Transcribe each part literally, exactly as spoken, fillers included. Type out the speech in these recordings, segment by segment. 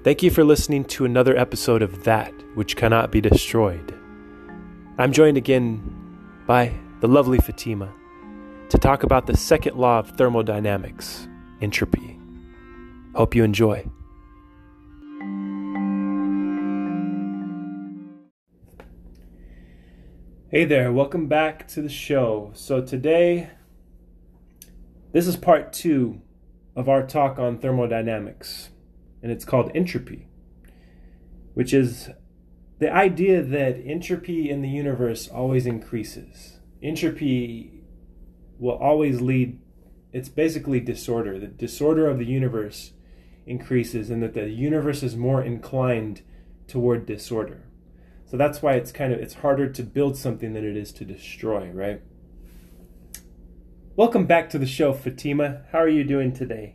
Thank you for listening to another episode of That Which Cannot Be Destroyed. I'm joined again by the lovely Fatima to talk about the second law of thermodynamics, entropy. Hope you enjoy. Hey there, welcome back to the show. So today, this is part two of our talk on thermodynamics, and it's called entropy, which is the idea that entropy in the universe always increases. Entropy will always lead, it's basically disorder. The disorder of the universe increases, and that the universe is more inclined toward disorder. So that's why it's kind of, it's harder to build something than it is to destroy, right? Welcome back to the show, Fatima. How are you doing today?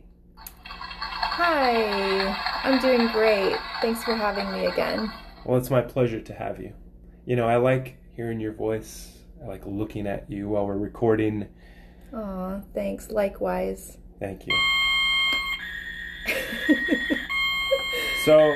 Hi, I'm doing great. Thanks for having me again. Well, it's my pleasure to have you. You know, I like hearing your voice. I like looking at you while we're recording. Aw, thanks. Likewise. Thank you. So,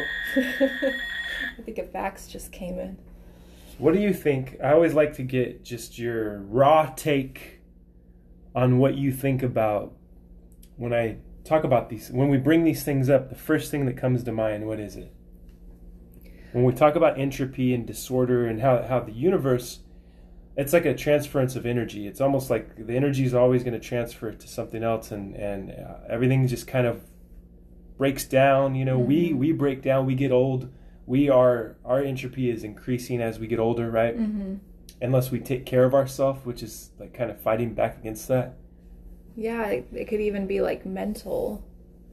I think a fax just came in. What do you think? I always like to get just your raw take on what you think about when I talk about these. When we bring these things up, the first thing that comes to mind, what is it? When we talk about entropy and disorder and how, how the universe, it's like a transference of energy. It's almost like the energy is always going to transfer to something else, and, and uh, everything just kind of breaks down. You know, mm-hmm. we, we break down, we get old. We are, our entropy is increasing as we get older, right? Mm-hmm. Unless we take care of ourselves, which is like kind of fighting back against that. Yeah, it, it could even be like mental.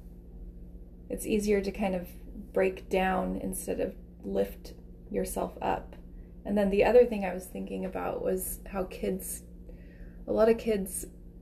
It's easier to kind of break down instead of lift yourself up. And then the other thing I was thinking about was how kids, a lot of kids,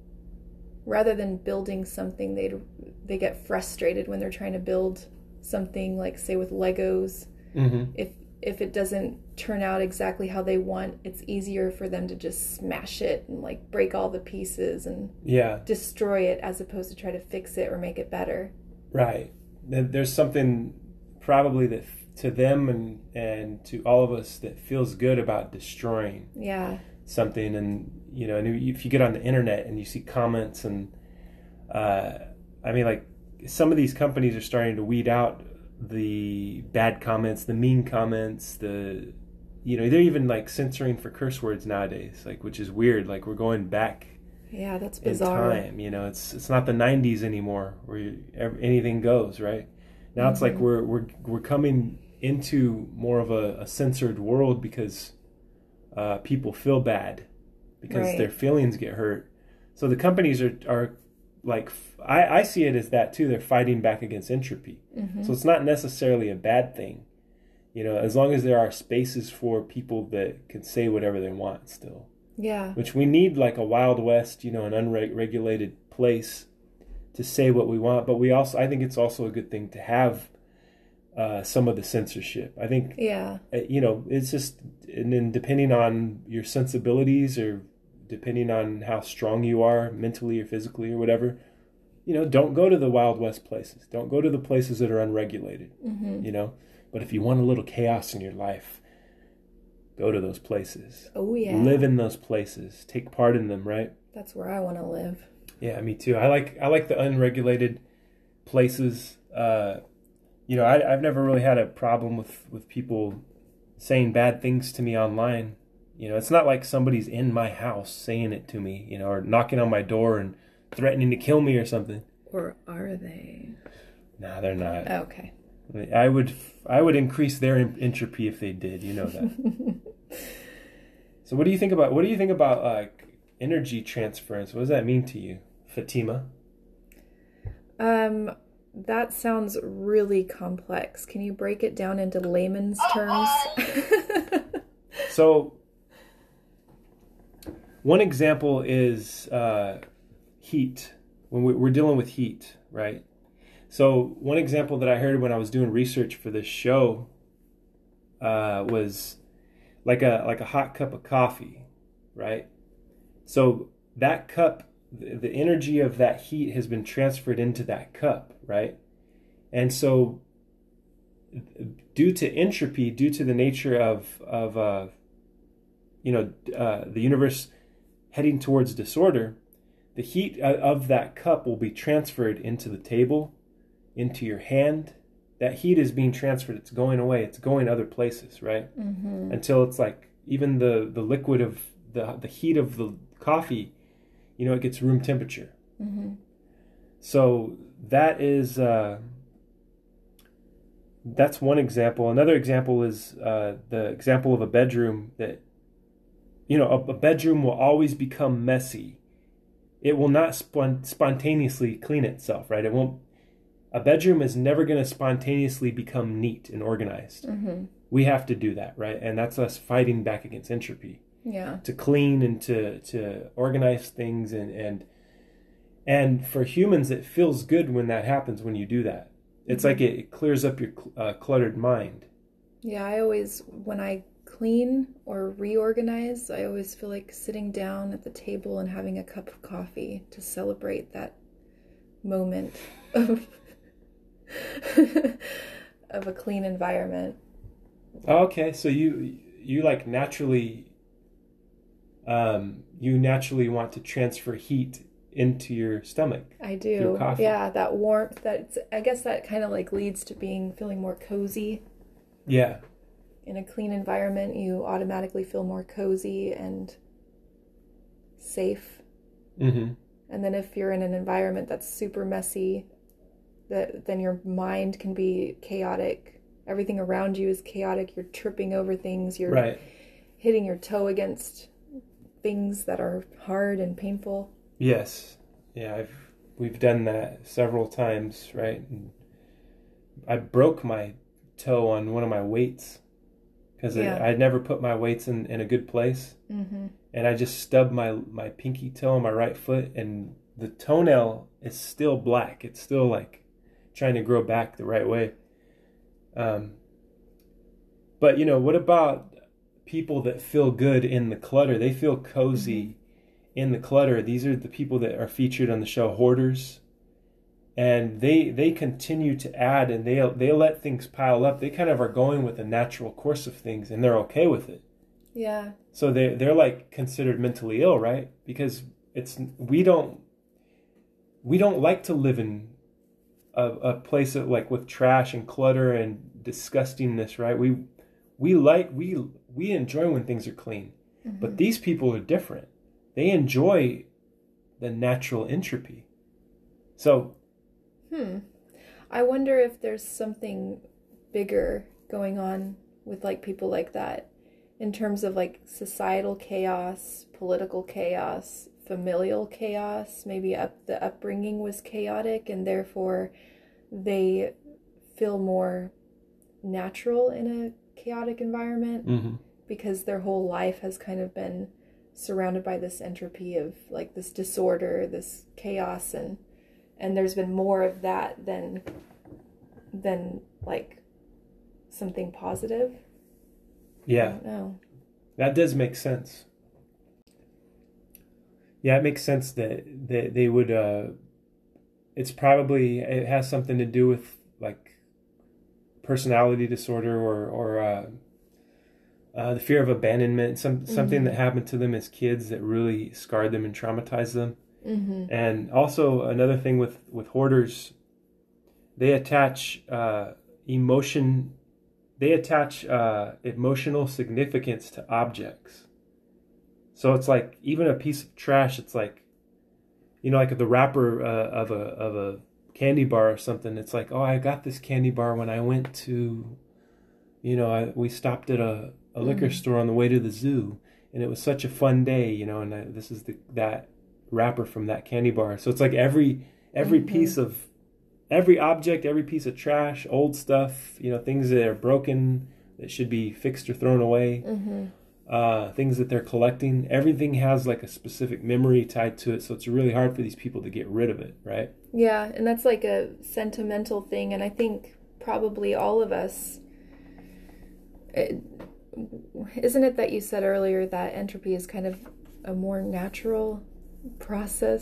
rather than building something, they they get frustrated when they're trying to build something, like say with Legos. Mm-hmm. If if it doesn't turn out exactly how they want, it's easier for them to just smash it and like break all the pieces and yeah. destroy it, as opposed to try to fix it or make it better. Right. There's something probably that to them and, and to all of us that feels good about destroying yeah. something. And, you know, and if you get on the internet and you see comments and, uh, I mean, like some of these companies are starting to weed out the bad comments, the mean comments, the, you know, they're even like censoring for curse words nowadays, like, which is weird. Like we're going back. Yeah, that's bizarre. In time, you know, it's it's not the nineties anymore where you, anything goes, right? Now mm-hmm. It's like we're we're we're coming into more of a, a censored world because uh, people feel bad because right. their feelings get hurt. So the companies are are like, I, I see it as that too. They're fighting back against entropy. Mm-hmm. So it's not necessarily a bad thing, you know, as long as there are spaces for people that can say whatever they want still. Yeah. Which we need, like a Wild West, you know, an unregulated place to say what we want. But we also, I think it's also a good thing to have uh, some of the censorship. I think, yeah, you know, it's just, and then depending on your sensibilities or depending on how strong you are mentally or physically or whatever, you know, don't go to the Wild West places. Don't go to the places that are unregulated, mm-hmm. you know. But if you want a little chaos in your life, go to those places. Oh, yeah. Live in those places. Take part in them, right? That's where I want to live. Yeah, me too. I like I like the unregulated places. Uh, you know, I, I've never really had a problem with, with people saying bad things to me online. You know, it's not like somebody's in my house saying it to me, you know, or knocking on my door and threatening to kill me or something. Or are they? Nah, they're not. Okay. I would I would increase their entropy if they did. You know that. So what do you think about what do you think about like energy transference? What does that mean to you, Fatima? Um, that sounds really complex. Can you break it down into layman's terms? So one example is uh, heat. When we, we're dealing with heat, right? So one example that I heard when I was doing research for this show uh, was like a like a hot cup of coffee, right? So that cup, the, the energy of that heat has been transferred into that cup, right? And so due to entropy, due to the nature of of uh, you know uh, the universe heading towards disorder, the heat of that cup will be transferred into the table, into your hand. That heat is being transferred. It's going away. It's going other places, right? Mm-hmm. Until it's like even the, the liquid of the the heat of the coffee, you know, it gets room temperature. Mm-hmm. So that is uh, that's one example. Another example is uh, the example of a bedroom that, you know, a, a bedroom will always become messy. It will not spont- spontaneously clean itself, right? It won't. A bedroom is never going to spontaneously become neat and organized. Mm-hmm. We have to do that, right? And that's us fighting back against entropy. Yeah. To clean and to to organize things, and and and for humans, it feels good when that happens. When you do that, it's mm-hmm. like it, it clears up your uh, cluttered mind. Yeah, I always, when I clean or reorganize, I always feel like sitting down at the table and having a cup of coffee to celebrate that moment of of a clean environment. Okay, so you you like naturally um you naturally want to transfer heat into your stomach. I do. Yeah, that warmth, that's, I guess that kind of like leads to being feeling more cozy. Yeah. In a clean environment, you automatically feel more cozy and safe. Mm-hmm. And then if you're in an environment that's super messy, that then your mind can be chaotic. Everything around you is chaotic. You're tripping over things. You're right. hitting your toe against things that are hard and painful. Yes. Yeah, I've we've done that several times, right? And I broke my toe on one of my weights because yeah. I'd never put my weights in, in a good place. Mm-hmm. And I just stubbed my, my pinky toe on my right foot, and the toenail is still black. It's still like trying to grow back the right way. Um, but, you know, what about people that feel good in the clutter? They feel cozy mm-hmm. in the clutter. These are the people that are featured on the show Hoarders. And they they continue to add, and they they let things pile up. They kind of are going with the natural course of things, and they're okay with it. Yeah. So they they're like considered mentally ill, right? Because it's we don't we don't like to live in a, a place that, like, with trash and clutter and disgustingness, right? We we like we we enjoy when things are clean. Mm-hmm. But these people are different. They enjoy the natural entropy. So hmm. I wonder if there's something bigger going on with like people like that. In terms of like societal chaos, political chaos, familial chaos, maybe up the upbringing was chaotic and therefore they feel more natural in a chaotic environment mm-hmm. because their whole life has kind of been surrounded by this entropy of like this disorder, this chaos, and and there's been more of that than than like something positive. Yeah. I don't know. That does make sense. Yeah, it makes sense that, that they would, uh, it's probably, it has something to do with like personality disorder or, or uh, uh, the fear of abandonment, some mm-hmm. something that happened to them as kids that really scarred them and traumatized them. Mm-hmm. And also another thing with, with hoarders, they attach uh, emotion They attach uh, emotional significance to objects. So it's like even a piece of trash. It's like, you know, like the wrapper uh, of a of a candy bar or something. It's like, oh, I got this candy bar when I went to, you know, I, we stopped at a, a liquor mm. store on the way to the zoo, and it was such a fun day, you know. And I, this is the that wrapper from that candy bar. So it's like every every mm-hmm. piece of every object, every piece of trash, old stuff, you know, things that are broken that should be fixed or thrown away, mm-hmm. uh, things that they're collecting, everything has like a specific memory tied to it. So it's really hard for these people to get rid of it, right? Yeah, and that's like a sentimental thing. And I think probably all of us, it, isn't it that you said earlier that entropy is kind of a more natural process?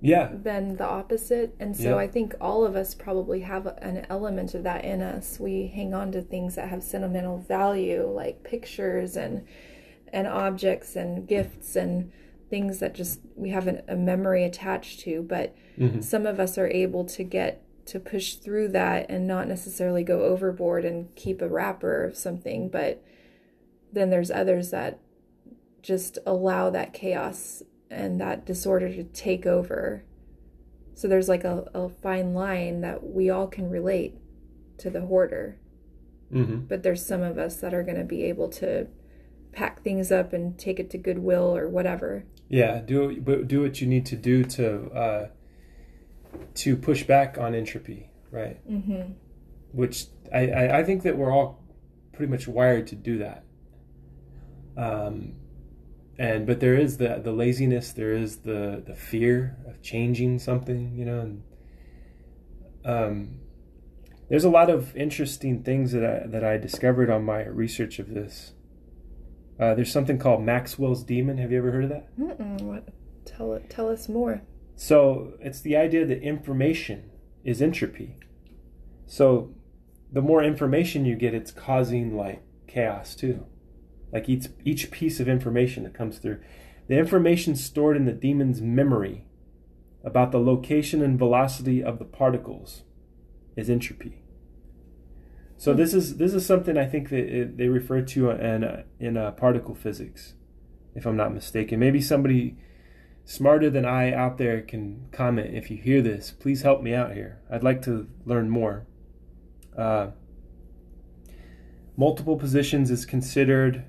Yeah. than the opposite. And so Yeah. I think all of us probably have an element of that in us. We hang on to things that have sentimental value, like pictures and and objects and gifts and things that just we have an, a memory attached to. But Mm-hmm. some of us are able to get to push through that and not necessarily go overboard and keep a wrapper of something. But then there's others that just allow that chaos and that disorder to take over. So there's like a, a fine line that we all can relate to the hoarder. Mm-hmm. But there's some of us that are going to be able to pack things up and take it to Goodwill or whatever. Yeah, do but do what you need to do to uh, to push back on entropy, right? Mm-hmm. Which I, I, I think that we're all pretty much wired to do that. Um, and but there is the the laziness, there is the the fear of changing something, you know. And, um, there's a lot of interesting things that I that I discovered on my research of this. Uh, there's something called Maxwell's demon. Have you ever heard of that? Mm-mm. What? Tell it. Tell us more. So it's the idea that information is entropy. So the more information you get, it's causing like chaos too. Like each each piece of information that comes through, the information stored in the demon's memory about the location and velocity of the particles is entropy. So this is this is something I think that it, they refer to in uh, in uh, particle physics, if I'm not mistaken. Maybe somebody smarter than I out there can comment. If you hear this, please help me out here. I'd like to learn more. Uh, multiple positions is considered.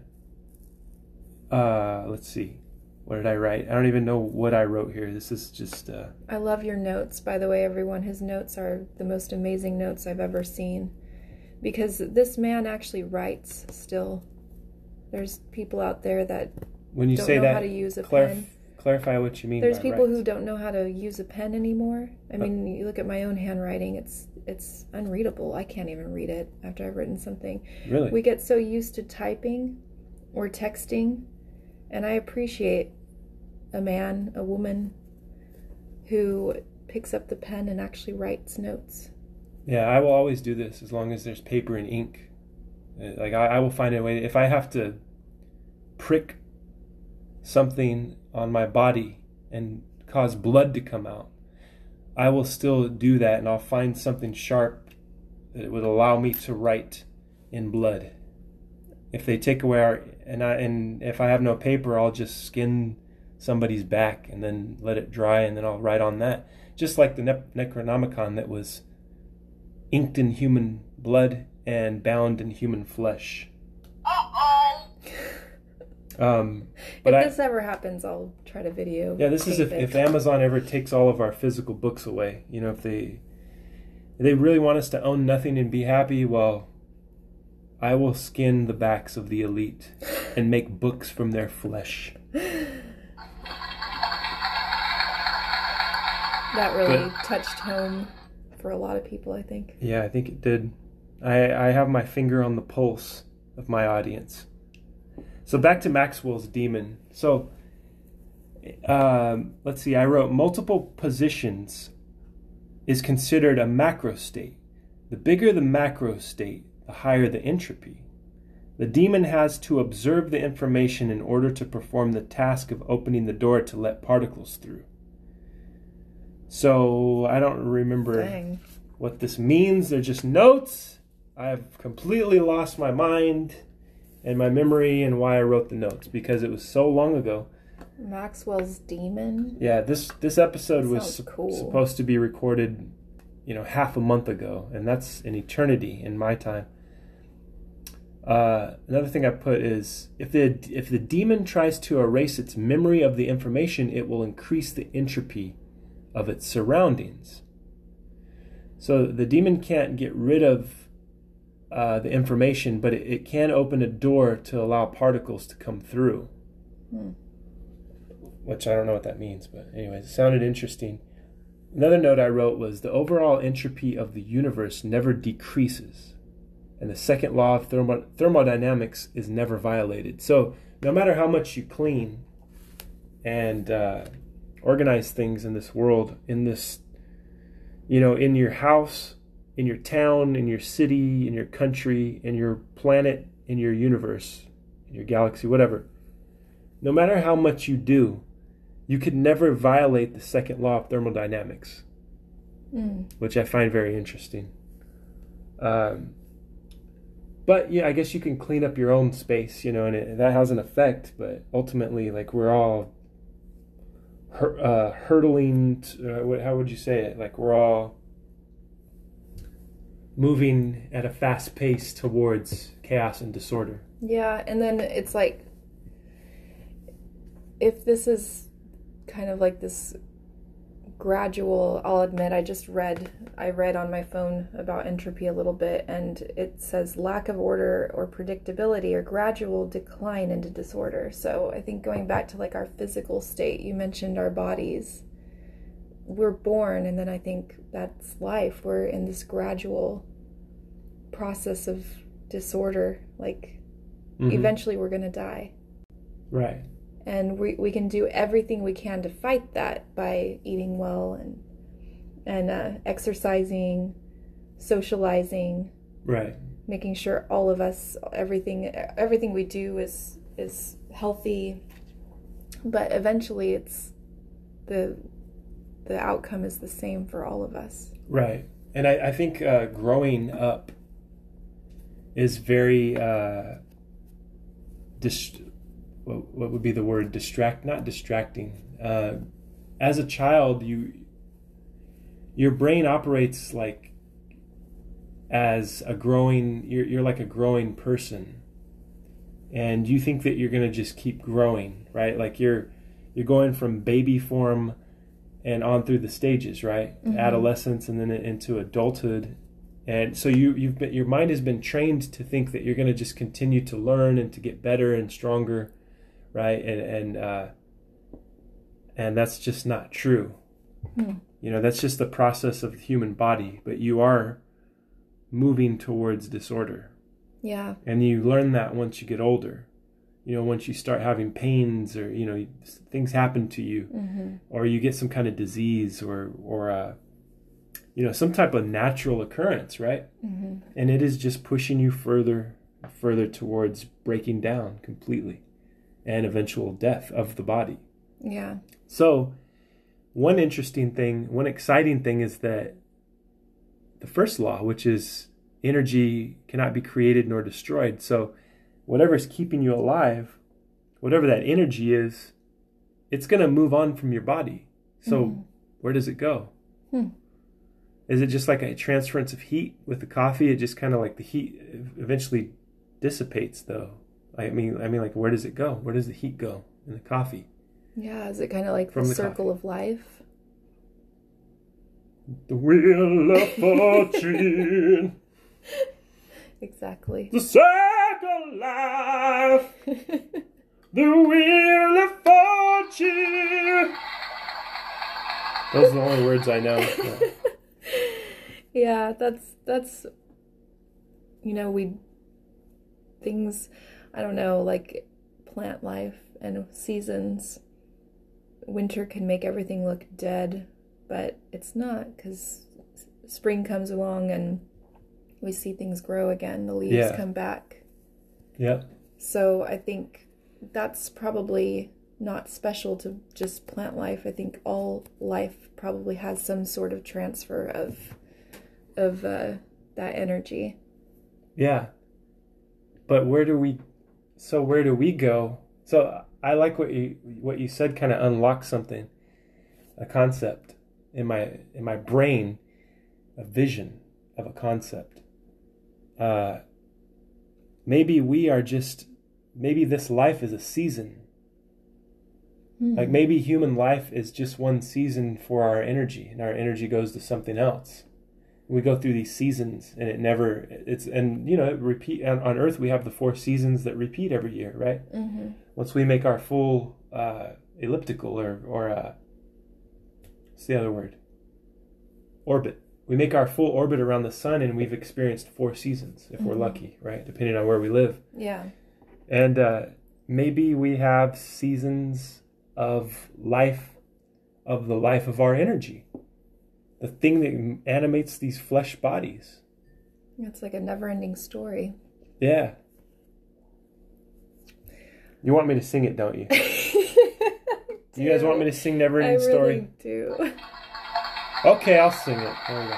Uh, let's see. What did I write? I don't even know what I wrote here. This is just. Uh, I love your notes, by the way, everyone. His notes are the most amazing notes I've ever seen. Because this man actually writes still. There's people out there that when you don't say know that, how to use a clarif- pen. clarify what you mean. There's by people writes. who don't know how to use a pen anymore. I mean, you look at my own handwriting, it's it's unreadable. I can't even read it after I've written something. Really? We get so used to typing or texting, and I appreciate a man, a woman who picks up the pen and actually writes notes. Yeah, I will always do this as long as there's paper and ink. Like I, I will find a way. If I have to prick something on my body and cause blood to come out, I will still do that, and I'll find something sharp that would allow me to write in blood. If they take away our and I and if I have no paper, I'll just skin somebody's back and then let it dry, and then I'll write on that. Just like the ne- Necronomicon that was inked in human blood and bound in human flesh. Uh-oh. Um, but if I, this ever happens, I'll try to video. yeah, this is if, it. if Amazon ever takes all of our physical books away. You know, if they if they really want us to own nothing and be happy, well, I will skin the backs of the elite and make books from their flesh. That really But, touched home for a lot of people, I think. Yeah, I think it did. I, I have my finger on the pulse of my audience. So back to Maxwell's demon. So um, let's see, I wrote multiple positions is considered a macro state. The bigger the macro state, the higher the entropy. The demon has to observe the information in order to perform the task of opening the door to let particles through. So I don't remember Dang. what this means. They're just notes. I've completely lost my mind and my memory and why I wrote the notes because it was so long ago. Maxwell's demon? Yeah, this this episode That was sounds sup- cool. supposed to be recorded, you know, half a month ago, and that's an eternity in my time. Uh, another thing I put is if the if the demon tries to erase its memory of the information, it will increase the entropy of its surroundings. So the demon can't get rid of uh, the information, but it, it can open a door to allow particles to come through. Hmm. Which I don't know what that means, but anyways, it sounded interesting. Another note I wrote was the overall entropy of the universe never decreases, and the second law of thermo- thermodynamics is never violated. So no matter how much you clean and uh, organize things in this world, in this, you know, in your house, in your town, in your city, in your country, in your planet, in your universe, in your galaxy, whatever. No matter how much you do, you could never violate the second law of thermodynamics, mm. which I find very interesting. Um, but yeah, I guess you can clean up your own space, you know, and it, that has an effect. But ultimately, like, we're all hur- uh, hurtling. To, uh, what, how would you say it? Like, we're all moving at a fast pace towards chaos and disorder. Yeah, and then it's like, if this is kind of like this gradual, I'll admit, I just read, I read on my phone about entropy a little bit, and it says lack of order or predictability or gradual decline into disorder. So I think going back to like our physical state, you mentioned our bodies. We're born, and then I think that's life. We're in this gradual process of disorder. Like, mm-hmm. eventually we're going to die. Right. And we, we can do everything we can to fight that by eating well and and uh, exercising, socializing, right, making sure all of us, everything everything we do is is healthy. But eventually, it's the the outcome is the same for all of us. Right, and I I think uh, growing up is very uh, dist- what would be the word? Distract, not distracting. Uh, as a child, you your brain operates like as a growing. You're you're like a growing person, and you think that you're gonna just keep growing, right? Like you're you're going from baby form and on through the stages, right? Mm-hmm. Adolescence and then into adulthood, and so you you've been, your mind has been trained to think that you're gonna just continue to learn and to get better and stronger. Right, and and uh, and that's just not true. Hmm. You know, that's just the process of the human body. But you are moving towards disorder. Yeah. And you learn that once you get older. You know, once you start having pains, or you know, things happen to you, mm-hmm. or you get some kind of disease, or or uh, you know, some type of natural occurrence, right? Mm-hmm. And it is just pushing you further, further towards breaking down completely. And eventual death of the body. Yeah. So, one interesting thing, one exciting thing is that the first law, which is energy cannot be created nor destroyed. So, whatever is keeping you alive, whatever that energy is, it's going to move on from your body. So, mm-hmm. where does it go? Hmm. Is it just like a transference of heat with the coffee? It just kind of like the heat eventually dissipates, though. I mean, I mean, like, where does it go? Where does the heat go in the coffee? Yeah, is it kind of like From the, the circle coffee. of life? The wheel of fortune. Exactly. The circle of life. The wheel of fortune. Those are the only words I know. Yeah, yeah that's, that's, you know, we, things... I don't know, like plant life and seasons. Winter can make everything look dead, but it's not, because spring comes along and we see things grow again. The leaves yeah. come back. Yeah. So I think that's probably not special to just plant life. I think all life probably has some sort of transfer of of uh, that energy. Yeah. But where do we... So where do we go? So I like what you what you said. Kind of unlocked something, a concept in my in my brain, a vision of a concept. Uh, maybe we are just maybe this life is a season. Hmm. Like maybe human life is just one season for our energy, and our energy goes to something else. We go through these seasons, and it never, it's, and you know, it repeat on, on Earth. We have the four seasons that repeat every year, right? Mm-hmm. Once we make our full uh, elliptical or or uh, what's the other word? Orbit. We make our full orbit around the sun, and we've experienced four seasons if mm-hmm. we're lucky, right? Depending on where we live. Yeah. And uh, maybe we have seasons of life of the life of our energy, the thing that animates these flesh bodies. It's like a never-ending story. Yeah. You want me to sing it, don't you? Do you guys want me to sing Never Ending I Story? really do. Okay, I'll sing it. There we go.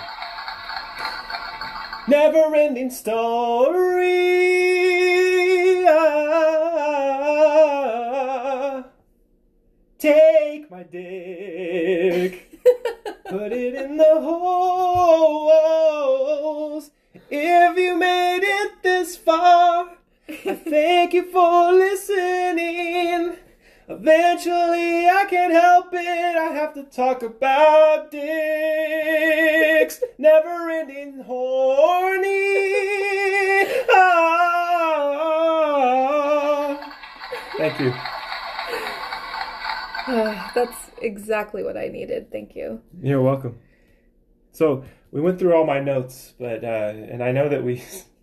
Never ending story. Ah, take my dick, put it in the holes. If you made it this far, I thank you for listening. Eventually I can't help it, I have to talk about dicks. Never ending horny. Ah. Thank you. That's exactly what I needed. Thank you. You're welcome. So we went through all my notes, but uh, and I know that we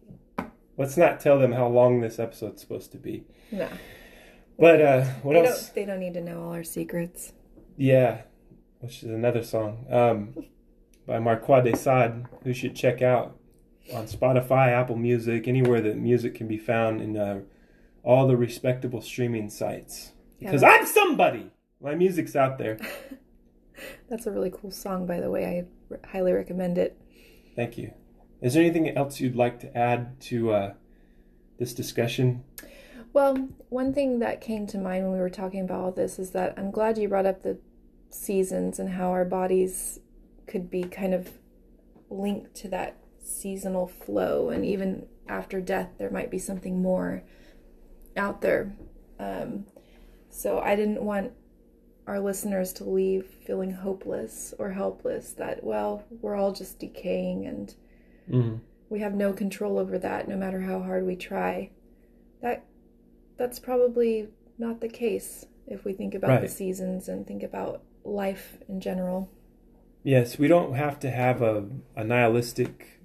let's not tell them how long this episode's supposed to be. No. But uh, what they else? Don't, they don't need to know all our secrets. Yeah, which is another song um, by Marquis de Sade, who you should check out on Spotify, Apple Music, anywhere that music can be found in uh, all the respectable streaming sites. Because Yeah, I'm somebody. My music's out there. That's a really cool song, by the way. I r- highly recommend it. Thank you. Is there anything else you'd like to add to uh, this discussion? Well, one thing that came to mind when we were talking about all this is that I'm glad you brought up the seasons and how our bodies could be kind of linked to that seasonal flow, and even after death there might be something more out there. Um, so I didn't want our listeners to leave feeling hopeless or helpless, that, well, we're all just decaying and Mm-hmm. we have no control over that no matter how hard we try. That That's probably not the case if we think about Right. the seasons and think about life in general. Yes, we don't have to have a, a nihilistic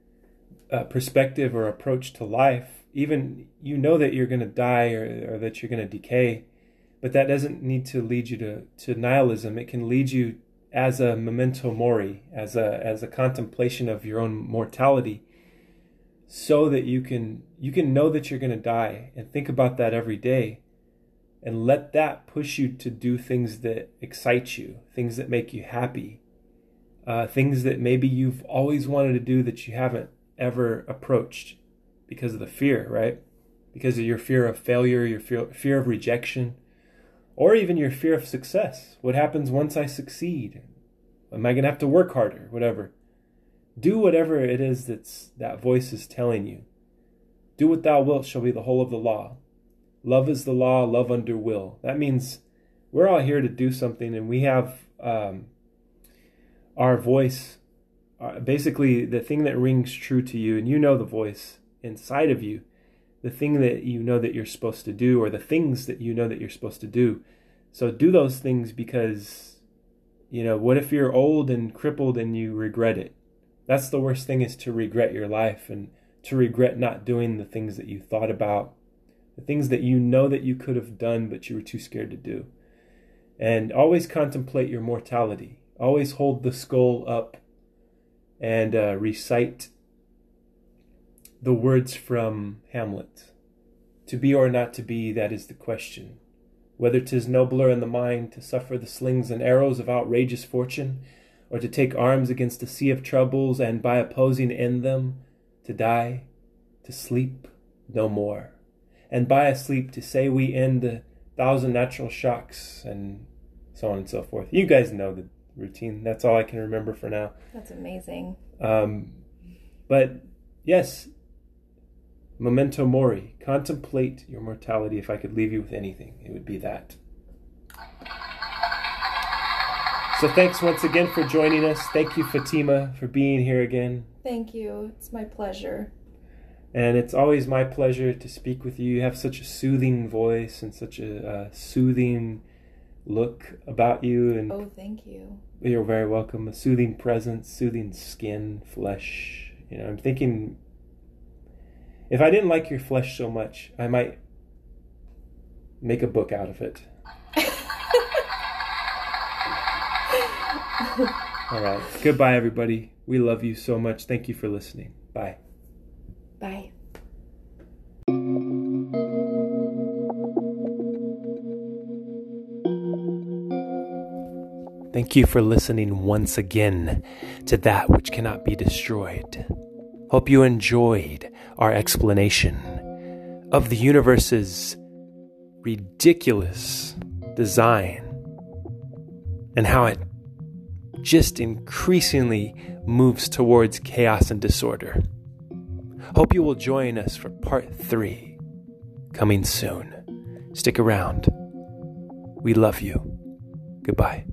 uh, perspective or approach to life. Even you know that you're going to die or, or that you're going to decay, but that doesn't need to lead you to, to nihilism. It can lead you as a memento mori, as a as a contemplation of your own mortality, so that you can you can know that you're going to die and think about that every day, and let that push you to do things that excite you, things that make you happy, uh, things that maybe you've always wanted to do that you haven't ever approached because of the fear, right? Because of your fear of failure, your fear, fear of rejection, or even your fear of success. What happens once I succeed? Am I going to have to work harder? Whatever. Do whatever it is that's that voice is telling you. Do what thou wilt shall be the whole of the law. Love is the law, love under will. That means we're all here to do something, and we have um, our voice, uh, basically the thing that rings true to you, and you know the voice inside of you, the thing that you know that you're supposed to do, or the things that you know that you're supposed to do. So do those things, because, you know, what if you're old and crippled and you regret it? That's the worst thing, is to regret your life and to regret not doing the things that you thought about, the things that you know that you could have done but you were too scared to do. And always contemplate your mortality. Always hold the skull up and uh, recite the words from Hamlet. To be or not to be, that is the question. Whether 'tis nobler in the mind to suffer the slings and arrows of outrageous fortune, or to take arms against a sea of troubles, and by opposing end them, to die, to sleep no more, and by a sleep to say we end a thousand natural shocks, and so on and so forth. You guys know the routine. That's all I can remember for now. That's amazing. Um, but yes, memento mori. Contemplate your mortality. If I could leave you with anything, it would be that. So thanks once again for joining us. Thank you, Fatima, for being here again. Thank you. It's my pleasure. And it's always my pleasure to speak with you. You have such a soothing voice and such a uh, soothing look about you. And Oh, thank you. you're very welcome. A soothing presence, soothing skin, flesh. You know, I'm thinking, if I didn't like your flesh so much, I might make a book out of it. All right. Goodbye, everybody. We love you so much. Thank you for listening. Bye. Bye. Thank you for listening once again to That Which Cannot Be Destroyed. Hope you enjoyed our explanation of the universe's ridiculous design and how it just increasingly moves towards chaos and disorder. Hope you will join us for part three, coming soon. Stick around. We love you. Goodbye.